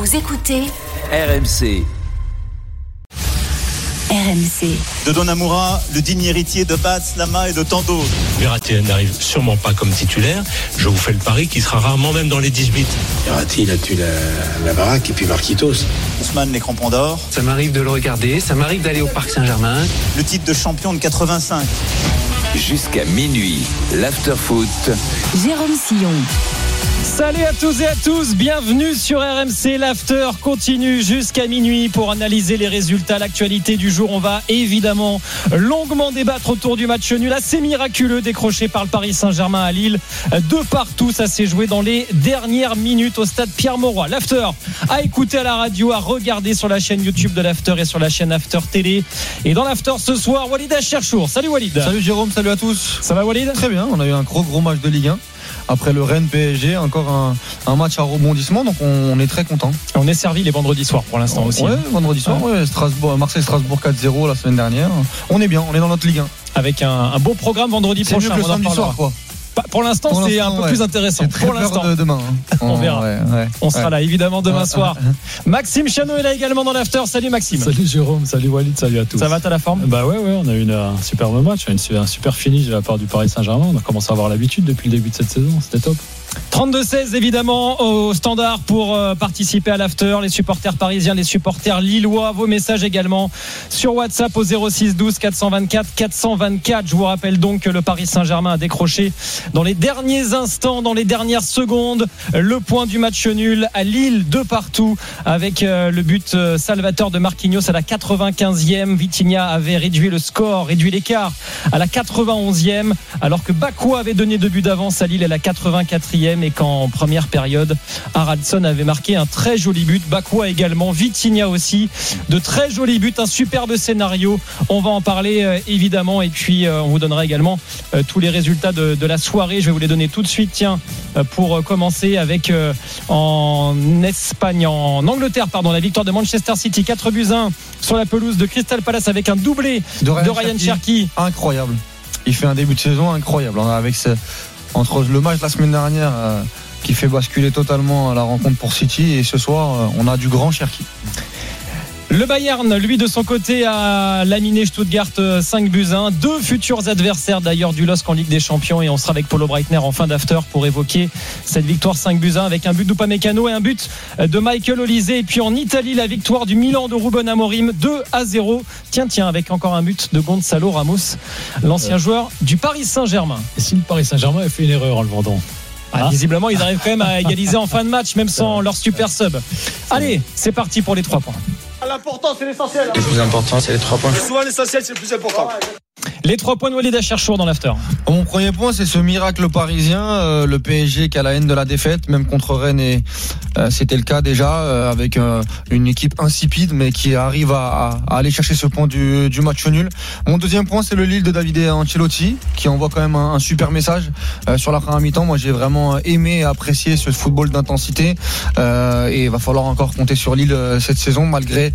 Vous écoutez RMC. RMC. De Donnarumma, le digne héritier de Bats, Lama et de tant d'autres. Verratti n'arrive sûrement pas comme titulaire. Je vous fais le pari qu'il sera rarement même dans les 18. Verratti, il a tué la baraque et puis Marquitos. Ousmane, les crampons d'or. Ça m'arrive de le regarder, ça m'arrive d'aller au Parc Saint-Germain. Le titre de champion de 85. Jusqu'à minuit, l'after-foot. Jérôme Sillon. Salut à tous et à tous, bienvenue sur RMC. L'after continue jusqu'à minuit pour analyser les résultats, l'actualité du jour. On va évidemment longuement débattre autour du match nul assez miraculeux décroché par le Paris Saint-Germain à Lille. De partout, ça s'est joué dans les dernières minutes au stade Pierre-Mauroy. L'after à écouter à la radio, à regarder sur la chaîne YouTube de l'after et sur la chaîne After Télé. Et dans l'after ce soir, Walid Cherchour. Salut Walid. Salut Jérôme, salut à tous. Ça va Walid ? Très bien, on a eu un gros match de Ligue 1. Après le Rennes PSG, encore un match à rebondissement, donc on est très content. On est servi les vendredis soirs pour l'instant aussi. Ouais, vendredi soir, ouais. Marseille-Strasbourg 4-0 la semaine dernière. On est bien, on est dans notre Ligue 1. Avec un beau programme vendredi prochain. C'est mieux que le samedi soir, quoi. Pour l'instant, c'est un peu plus intéressant. C'est très pour l'instant. De demain. On verra. On sera là évidemment demain soir. Maxime Chano est là également dans l'after. Salut Maxime. Salut Jérôme, salut Walid, salut à tous. Ça va, t'as la forme ? Bah ouais, on a eu un superbe match, un super finish de la part du Paris Saint-Germain. On a commencé à avoir l'habitude depuis le début de cette saison, c'était top. 32-16 évidemment au standard pour participer à l'after, les supporters parisiens, les supporters lillois, vos messages également sur WhatsApp au 06 12 424 424. Je vous rappelle donc que le Paris Saint-Germain a décroché dans les derniers instants, dans les dernières secondes, le point du match nul à Lille de partout avec le but salvateur de Marquinhos à la 95e. Vitinha avait réduit le score, réduit l'écart à la 91e, alors que Bakoua avait donné 2 buts d'avance à Lille à la 84e. Et qu'en première période, Haraldsson avait marqué un très joli but. Bakoua également, Vitinha aussi, de très jolis buts, un superbe scénario. On va en parler évidemment et puis on vous donnera également tous les résultats de la soirée. Je vais vous les donner tout de suite. Tiens, pour commencer avec en Espagne, en Angleterre, la victoire de Manchester City 4-1 sur la pelouse de Crystal Palace avec un doublé de Ryan Cherki. Incroyable. Il fait un début de saison incroyable avec entre le match de la semaine dernière qui fait basculer totalement la rencontre pour City et ce soir on a du grand Cherki. Le Bayern, lui de son côté, a laminé Stuttgart 5-1. 2 futurs adversaires d'ailleurs du LOSC en Ligue des Champions et on sera avec Paulo Breitner en fin d'after pour évoquer cette victoire 5-1 avec un but d'Upamecano et un but de Michael Olise. Et puis en Italie, la victoire du Milan de Ruben Amorim 2-0. Tiens, avec encore un but de Gonzalo Ramos, l'ancien joueur du Paris Saint-Germain. Et si le Paris Saint-Germain a fait une erreur en le vendant ? Visiblement, ils arrivent quand même à égaliser en fin de match, même sans leur super sub. Allez, c'est parti pour les 3 points. L'important, c'est l'essentiel. Le plus important, c'est les 3 points. Souvent, l'essentiel, c'est le plus important. Les 3 points de Walid Cherchour dans l'after. Mon premier point, c'est ce miracle parisien, le PSG qui a la haine de la défaite, même contre Rennes, et c'était le cas déjà, avec une équipe insipide, mais qui arrive à aller chercher ce point du match nul. Mon deuxième point, c'est le Lille de Davide Ancelotti, qui envoie quand même un super message sur la première mi-temps. Moi, j'ai vraiment aimé et apprécié ce football d'intensité, et il va falloir encore compter sur Lille cette saison, malgré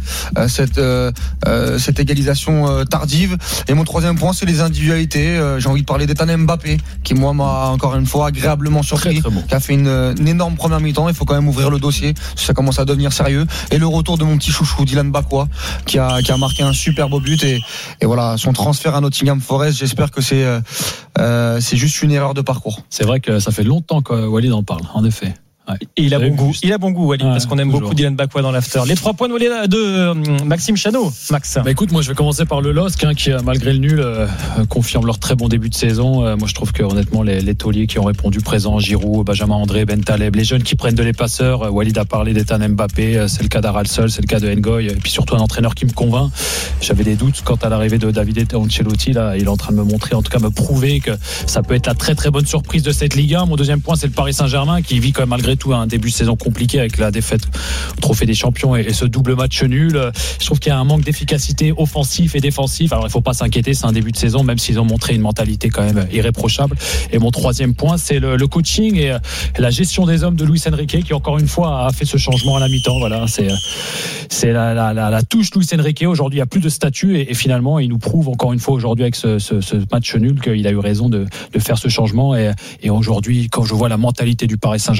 cette égalisation tardive. Et mon troisième point, c'est les individualités. J'ai envie de parler d'Ethan Mbappé, qui moi m'a encore une fois agréablement surpris, très bon. Qui a fait une énorme première mi-temps. Il faut quand même ouvrir le dossier, ça commence à devenir sérieux. Et le retour de mon petit chouchou Dylan Bakoua, qui a marqué un super beau but, et voilà, son transfert à Nottingham Forest, j'espère que c'est juste une erreur de parcours. C'est vrai que ça fait longtemps que Walid en parle, en effet. Ouais. Et il a bon goût Walid, parce qu'on aime toujours beaucoup Dylan Bakoua dans l'after. Les 3 points de Maxime Chano. Max. Écoute, moi je vais commencer par le LOSC qui malgré le nul confirme leur très bon début de saison. Moi je trouve que honnêtement les tauliers qui ont répondu présents, Giroud, Benjamin André, Ben Taleb, les jeunes qui prennent de les passeurs, Walid a parlé d'Ethan Mbappé, c'est le cas d'Haraldsson, c'est le cas de Ngoy, et puis surtout un entraîneur qui me convainc. J'avais des doutes quant à l'arrivée de Davide Ancelotti, là il est en train de me montrer, en tout cas me prouver que ça peut être la très très bonne surprise de cette Ligue 1. Mon deuxième point, c'est le Paris Saint-Germain qui vit quand même malgré tout un début de saison compliqué avec la défaite au Trophée des Champions et ce double match nul. Je trouve qu'il y a un manque d'efficacité offensif et défensif. Alors il ne faut pas s'inquiéter, c'est un début de saison, même s'ils ont montré une mentalité quand même irréprochable. Et mon troisième point, c'est le coaching et la gestion des hommes de Luis Enrique, qui encore une fois a fait ce changement à la mi-temps. Voilà, c'est la touche Luis Enrique. Aujourd'hui il n'y a plus de statut et finalement il nous prouve encore une fois aujourd'hui avec ce match nul qu'il a eu raison de faire ce changement. Et aujourd'hui, quand je vois la mentalité du Paris Saint-Germain, j'ai envie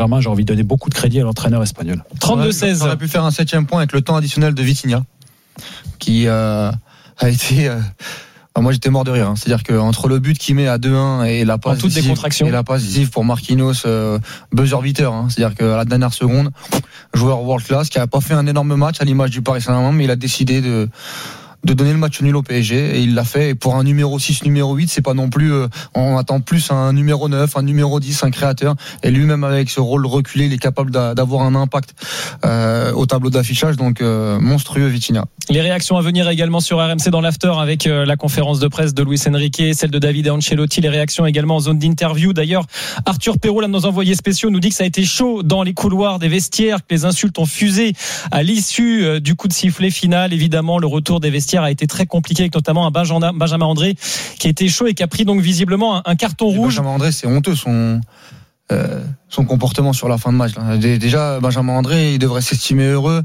donner beaucoup de crédit à l'entraîneur espagnol. 32-16. On aurait pu faire un 7e point avec le temps additionnel de Vitinha, qui a été... moi j'étais mort de rire, c'est-à-dire qu'entre le but qu'il met à 2-1 et la passe décisive pour Marquinhos, buzzer beater, c'est-à-dire qu'à la dernière seconde, joueur world class qui a pas fait un énorme match à l'image du Paris Saint-Germain, mais il a décidé de donner le match nul au PSG, et il l'a fait. Et pour un numéro 6, numéro 8, c'est pas non plus, on attend plus un numéro 9, un numéro 10, un créateur, et lui-même avec ce rôle reculé, il est capable d'avoir un impact au tableau d'affichage, donc monstrueux Vitinha. Les réactions à venir également sur RMC dans l'after avec la conférence de presse de Luis Enrique, celle de David Ancelotti, les réactions également en zone d'interview. D'ailleurs, Arthur Perrault, l'un de nos envoyés spéciaux, nous dit que ça a été chaud dans les couloirs des vestiaires, que les insultes ont fusé à l'issue du coup de sifflet final. Évidemment, le retour des vestiaires a été très compliqué, avec notamment un Benjamin André qui a été chaud et qui a pris donc visiblement un carton rouge. Benjamin André, c'est honteux son comportement sur la fin de match. Déjà, Benjamin André, il devrait s'estimer heureux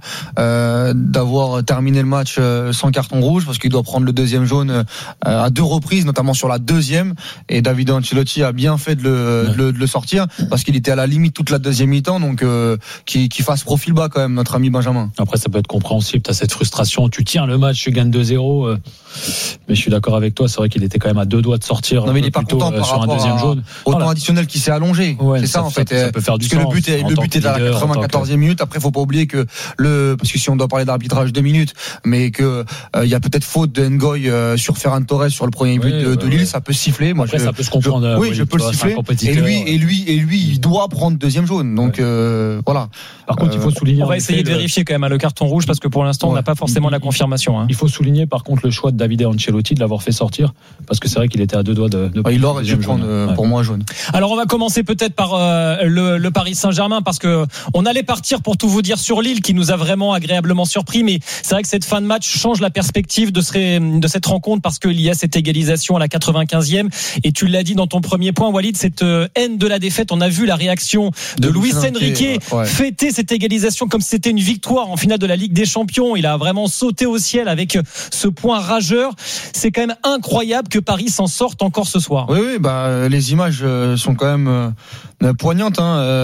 d'avoir terminé le match sans carton rouge, parce qu'il doit prendre le deuxième jaune à 2 reprises, notamment sur la deuxième. Et David Ancelotti a bien fait de le sortir, parce qu'il était à la limite toute la deuxième mi-temps, donc qu'il fasse profil bas quand même, notre ami Benjamin. Après, ça peut être compréhensible, tu as cette frustration, tu tiens le match, tu gagnes 2-0, mais je suis d'accord avec toi, c'est vrai qu'il était quand même à 2 doigts de sortir. Non, mais il est pas content par sur un deuxième jaune. Au temps additionnel qui s'est allongé. Ouais, c'est ça en fait. Ça peut faire du parce sens. Que le but est à la 94e minute. Après, faut pas oublier que parce que si on doit parler d'arbitrage 2 minutes, mais que il y a peut-être faute de Ngoy sur Ferran Torres sur le premier but de Lille, ça peut siffler. Moi, après, ça peut se comprendre. Oui, je peux le siffler. Et lui, il doit prendre deuxième jaune. Donc voilà. Par contre, il faut souligner. On va essayer de vérifier quand même le carton rouge, parce que pour l'instant, on n'a pas forcément la confirmation. Il faut souligner par contre le choix de David Ancelotti de l'avoir fait sortir, parce que c'est vrai qu'il était à 2 doigts de il aurait dû prendre pour moi jaune. Alors on va commencer peut-être par le Paris Saint-Germain, parce que on allait partir pour tout vous dire sur Lille, qui nous a vraiment agréablement surpris, mais c'est vrai que cette fin de match change la perspective de cette rencontre, parce qu'il y a cette égalisation à la 95e, et tu l'as dit dans ton premier point, Walid, cette haine de la défaite. On a vu la réaction de Luis Enrique fêter cette égalisation comme si c'était une victoire en finale de la Ligue des Champions. Il a vraiment sauté au ciel avec ce point rageur. C'est quand même incroyable que Paris s'en sorte encore ce soir. Oui, les images sont quand même poignantes,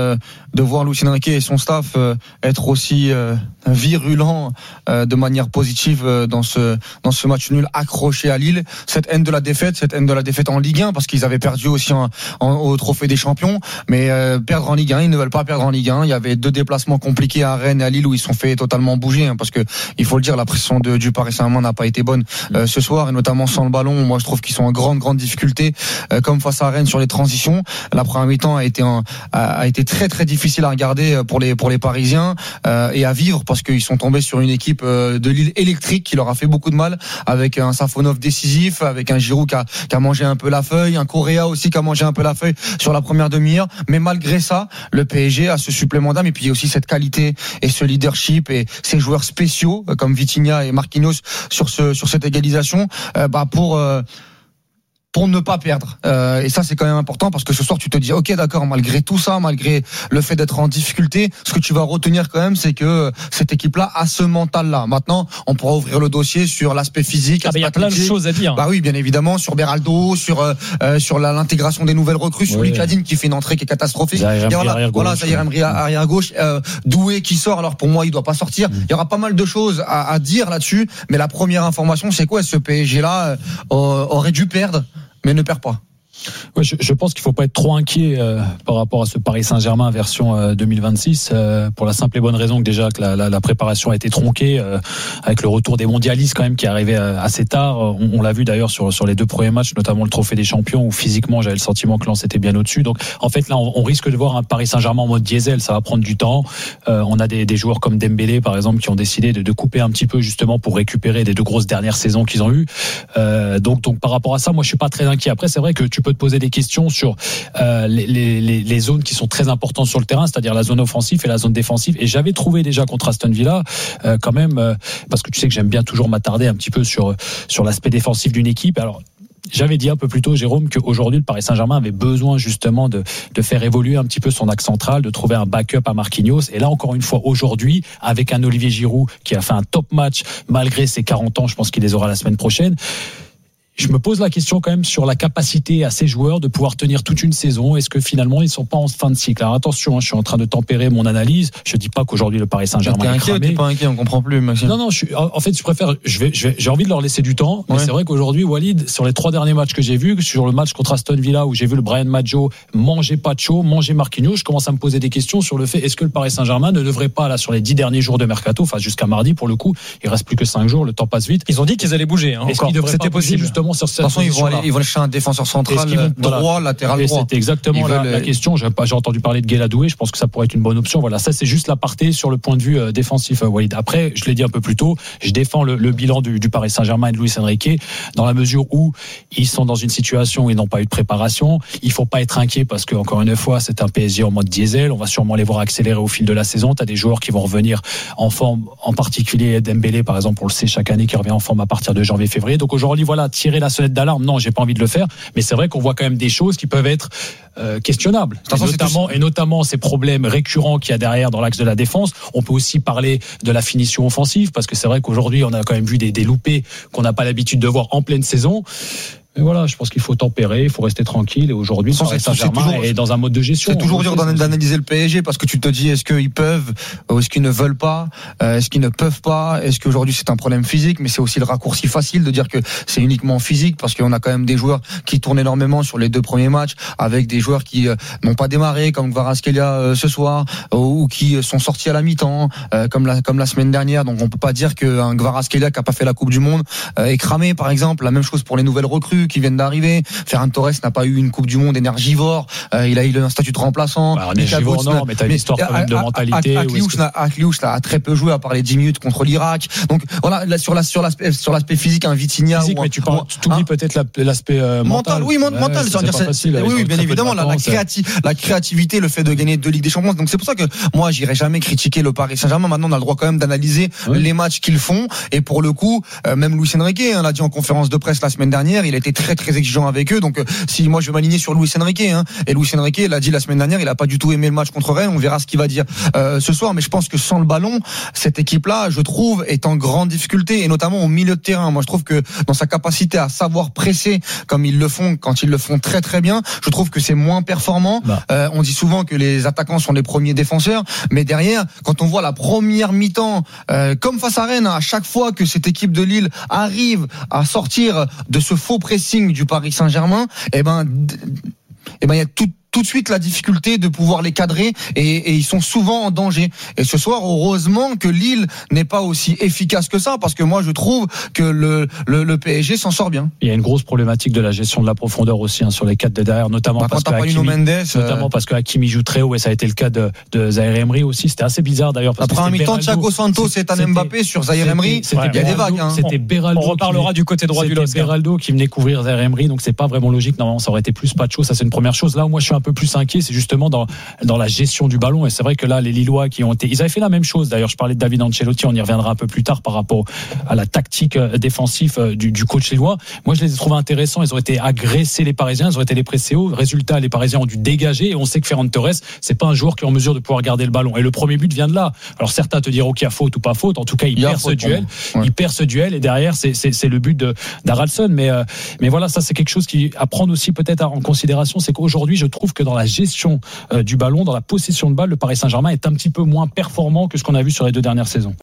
de voir Luis Enrique et son staff être aussi virulents de manière positive dans ce match nul accroché à Lille. Cette haine de la défaite en Ligue 1, parce qu'ils avaient perdu aussi au Trophée des Champions, mais perdre en Ligue 1, ils ne veulent pas perdre en Ligue 1. Il y avait 2 déplacements compliqués à Rennes et à Lille où ils se sont fait totalement bouger, parce que il faut le dire, la pression du Paris Saint-Germain n'a pas été bonne ce soir, et notamment sans le ballon. Moi, je trouve qu'ils sont en grande difficulté, comme face à Rennes sur les transitions. La première mi-temps a été très très difficile à regarder pour les Parisiens et à vivre, parce qu'ils sont tombés sur une équipe de Lille électrique qui leur a fait beaucoup de mal, avec un Safonov décisif, avec un Giroud qui a mangé un peu la feuille, un Correa aussi qui a mangé un peu la feuille sur la première demi-heure. Mais malgré ça, le PSG a ce supplément d'âme, et puis il y a aussi cette qualité et ce leadership et ces joueurs spéciaux comme Vitinha et Marquinhos sur cette égalisation pour ne pas perdre. Et ça, c'est quand même important, parce que ce soir, tu te dis, ok, d'accord, malgré tout ça, malgré le fait d'être en difficulté, ce que tu vas retenir quand même, c'est que cette équipe-là a ce mental-là. Maintenant, on pourra ouvrir le dossier sur l'aspect physique. Il y a plein de choses à dire. Bah oui, bien évidemment, sur Beraldo, sur l'intégration des nouvelles recrues, sur Licadine qui fait une entrée qui est catastrophique. Zahir Emery arrière gauche, Doué qui sort. Alors pour moi, il doit pas sortir. Il y aura pas mal de choses à dire là-dessus, mais la première information, c'est quoi? Ce PSG-là aurait dû perdre, mais ne perd pas. Ouais, je pense qu'il ne faut pas être trop inquiet par rapport à ce Paris Saint-Germain version 2026, pour la simple et bonne raison que déjà que la préparation a été tronquée avec le retour des mondialistes quand même qui est arrivé assez tard. On l'a vu d'ailleurs sur les 2 premiers matchs, notamment le Trophée des Champions, où physiquement j'avais le sentiment que Lens était bien au-dessus. Donc en fait là on risque de voir un Paris Saint-Germain en mode diesel, ça va prendre du temps. On a des joueurs comme Dembélé par exemple qui ont décidé de couper un petit peu justement pour récupérer des 2 grosses dernières saisons qu'ils ont eues. Donc par rapport à ça, moi je suis pas très inquiet. Après c'est vrai que tu peux te poser des questions sur les zones qui sont très importantes sur le terrain, c'est-à-dire la zone offensive et la zone défensive. Et j'avais trouvé déjà contre Aston Villa quand même, parce que tu sais que j'aime bien toujours m'attarder un petit peu sur l'aspect défensif d'une équipe. Alors j'avais dit un peu plus tôt, Jérôme, qu'aujourd'hui le Paris Saint-Germain avait besoin justement de faire évoluer un petit peu son axe central, de trouver un backup à Marquinhos. Et là encore une fois aujourd'hui, avec un Olivier Giroud qui a fait un top match malgré ses 40 ans, je pense qu'il les aura la semaine prochaine. je me pose la question quand même sur la capacité à ces joueurs de pouvoir tenir toute une saison. Est-ce que finalement ils sont pas en fin de cycle? Alors attention, je suis en train de tempérer mon analyse. Je dis pas qu'aujourd'hui le Paris Saint-Germain est cramé. T'es pas inquiet, on comprend plus, Maxime. Non, en fait, j'ai envie de leur laisser du temps. Mais c'est vrai qu'aujourd'hui, Walid, sur les 3 derniers matchs que j'ai vus, sur le match contre Aston Villa où j'ai vu le Brian Maggio manger Pacho, manger Marquinhos, je commence à me poser des questions sur le fait, est-ce que le Paris Saint-Germain ne devrait pas, là, sur les 10 derniers jours de mercato, enfin jusqu'à mardi pour le coup, il reste plus que 5 jours, le temps passe vite. Ils ont dit qu'ils allaient bouger. Est-ce qu'ils devraient c'était pas bouger justement sur cette De toute façon, ils vont chercher un défenseur central droit, latéral droit. C'était exactement la question. J'ai entendu parler de Guéladoué. Je pense que ça pourrait être une bonne option. Voilà, ça c'est juste l'aparté sur le point de vue défensif, Walid. Après, je l'ai dit un peu plus tôt, je défends le bilan du Paris Saint-Germain et de Luis Enrique dans la mesure où ils sont dans une situation où ils n'ont pas eu de préparation. Il faut pas être inquiet parce que encore une fois, c'est un PSG en mode diesel. On va sûrement les voir accélérer au fil de la saison. Tu as des joueurs qui vont revenir en forme, en particulier Dembélé par exemple, on le sait chaque année, qui revient en forme à partir de janvier-février. Donc aujourd'hui, voilà, tirer la sonnette d'alarme, non, j'ai pas envie de le faire, mais c'est vrai qu'on voit quand même des choses qui peuvent être questionnables, et notamment ces problèmes récurrents qu'il y a derrière dans l'axe de la défense. On peut aussi parler de la finition offensive, parce que c'est vrai qu'aujourd'hui on a quand même vu des loupés qu'on n'a pas l'habitude de voir en pleine saison. Mais voilà, je pense qu'il faut tempérer, il faut rester tranquille. Et aujourd'hui, le Paris Saint-Germain est dans un mode de gestion. C'est toujours dur d'analyser le PSG parce que tu te dis, est-ce qu'ils peuvent, ou est-ce qu'ils ne veulent pas, est-ce qu'ils ne peuvent pas, est-ce qu'aujourd'hui c'est un problème physique, mais c'est aussi le raccourci facile de dire que c'est uniquement physique parce qu'on a quand même des joueurs qui tournent énormément sur les 2 premiers matchs avec des joueurs qui n'ont pas démarré comme Kvaratskhelia ce soir ou qui sont sortis à la mi-temps comme la semaine dernière. Donc on peut pas dire qu'un Kvaratskhelia qui a pas fait la Coupe du Monde est cramé par exemple. La même chose pour les nouvelles recrues qui viennent d'arriver. Ferran Torres n'a pas eu une Coupe du Monde énergivore. Il a eu un statut de remplaçant. Énergivore, non, mais t'as une histoire quand même de mentalité. Akliouche a très peu joué à part les 10 minutes contre l'Irak. Donc voilà, là, sur l'aspect physique, un Vitinha. Mais tu oublies peut-être l'aspect mental. Oui, mental. Oui, bien évidemment, la créativité, le fait de gagner 2 Ligues des Champions. Donc c'est pour ça que moi, j'irai jamais critiquer le Paris Saint-Germain. Maintenant, on a le droit quand même d'analyser les matchs qu'ils font. Et pour le coup, même Luis Enrique, l'a dit en conférence de presse la semaine dernière, il a été très très exigeant avec eux. Donc si moi je vais m'aligner sur Luis Enrique, et Luis Enrique l'a dit la semaine dernière, il a pas du tout aimé le match contre Rennes. On verra ce qu'il va dire ce soir, mais je pense que sans le ballon, cette équipe-là, je trouve, est en grande difficulté, et notamment au milieu de terrain. Moi je trouve que dans sa capacité à savoir presser comme ils le font, quand ils le font très très bien, je trouve que c'est moins performant. On dit souvent que les attaquants sont les premiers défenseurs, mais derrière, quand on voit la première mi-temps, comme face à Rennes, à chaque fois que cette équipe de Lille arrive à sortir de ce faux pressing du Paris Saint-Germain, il y a tout de suite la difficulté de pouvoir les cadrer, et ils sont souvent en danger. Et ce soir, heureusement que Lille n'est pas aussi efficace que ça, parce que moi je trouve que le PSG s'en sort bien. Il y a une grosse problématique de la gestion de la profondeur aussi sur les 4 de derrière, notamment parce que Hakimi joue très haut, et ça a été le cas de Zaïre Emery aussi. C'était assez bizarre d'ailleurs. Après un mi-temps, Thiago Santos et Ethan Mbappé sur Zaïre Emery, il y a des vagues. C'était Beraldo. On reparlera du côté droit du LOSC. C'était Beraldo qui venait couvrir Zaïre Emery, donc c'est pas vraiment logique. Normalement, ça aurait été plus Pacho. Ça, c'est une première chose. Là où moi je suis un peu plus inquiet, c'est justement dans la gestion du ballon. Et c'est vrai que là, les Lillois ils avaient fait la même chose. D'ailleurs, je parlais de David Ancelotti, on y reviendra un peu plus tard par rapport à la tactique défensive du coach lillois. Moi, je les ai trouvés intéressants. Ils ont été agressés, les Parisiens, ils ont été les pressés haut. Résultat, les Parisiens ont dû dégager, et on sait que Ferran Torres, c'est pas un joueur qui est en mesure de pouvoir garder le ballon. Et le premier but vient de là. Alors certains te diront qu'il y a faute ou pas faute. En tout cas, il perd ce duel. Il perd ce duel, et derrière, c'est le but d'Haraldsson. Mais voilà, ça c'est quelque chose à prendre aussi peut-être en considération. C'est qu'aujourd'hui, je trouve que dans la gestion du ballon, dans la possession de balle, le Paris Saint-Germain est un petit peu moins performant que ce qu'on a vu sur les 2 dernières saisons.